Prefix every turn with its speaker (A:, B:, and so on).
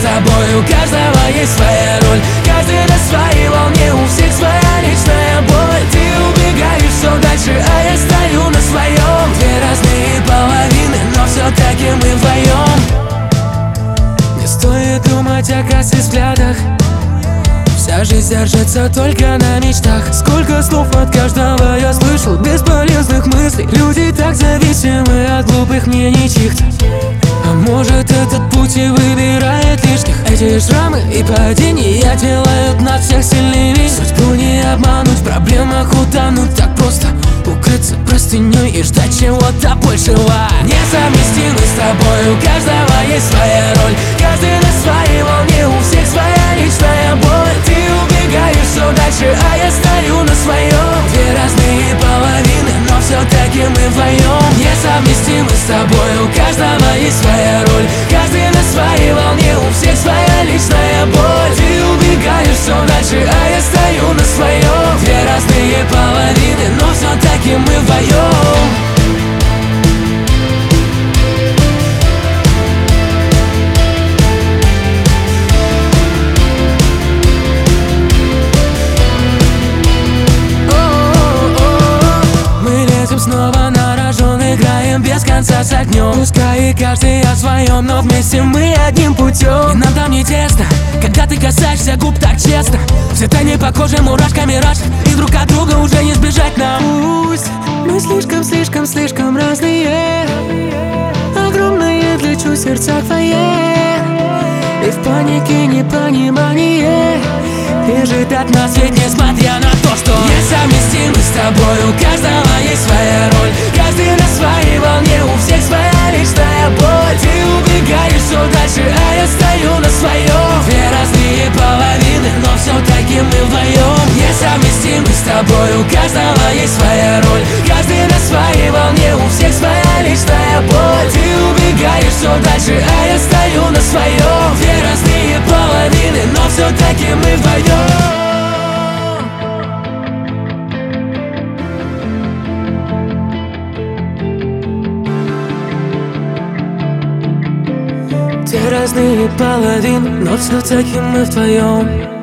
A: тобой, у каждого есть своя роль. Каждый на своей волне, у всех своя личная боль. Ты убегаешь все дальше, а я стою на своем. Две разные половины, но все-таки мы вдвоем. Не стоит думать о косых взглядах, вся жизнь держится только на мечтах. Сколько слов от каждого я слышал, бесполезных мыслей. Люди так зависимы от глупых мнений чьих-то. А может, этот путь и выбирает лишних. Эти шрамы и падения делают нас всех сильнее. Судьбу не обмануть, в проблемах утонуть так просто. Укрыться простыней и ждать чего-то большего. Несовместимы с тобой, у каждого есть своя роль. Каждый на своей волне, у всех своя личная боль. Ты убегаешь все дальше, а я стою на своем. Две разные половины, но все-таки мы вдвоем. Несовместимы с тобой, у каждого есть своя роль. Каждый на своей волне, у всех своя личная боль. Ты убегаешь все дальше, а я стою на своем. Две разные половины, но все-таки мы вдвоем. Снова на рожон играем без конца с огнем. Пускай и каждый о своем, но вместе мы одним путем. И нам там не тесно, когда ты касаешься губ так честно. Все тайны похожи мурашками раш, и друг от друга уже не сбежать нам. Пусть мы слишком разные, огромные для чувств сердца твои. И в панике непонимание бежит от нас, ведь несмотря на то, что несовместимы с тобой, у каждого есть своя роль. Каждый на своей волне, у всех своя личная боль. Ты убегаешь все дальше, а я стою на своем. Две разные половины, но все-таки мы вдвоем. Несовместимы с тобой, у каждого есть своя роль. Каждый на своей волне, у всех своя личная боль. Ты убегаешь все дальше, а я стою на своем. Две разные половины, но все-таки мы вдвоем. Две разные половины, но все-таки мы вдвоем.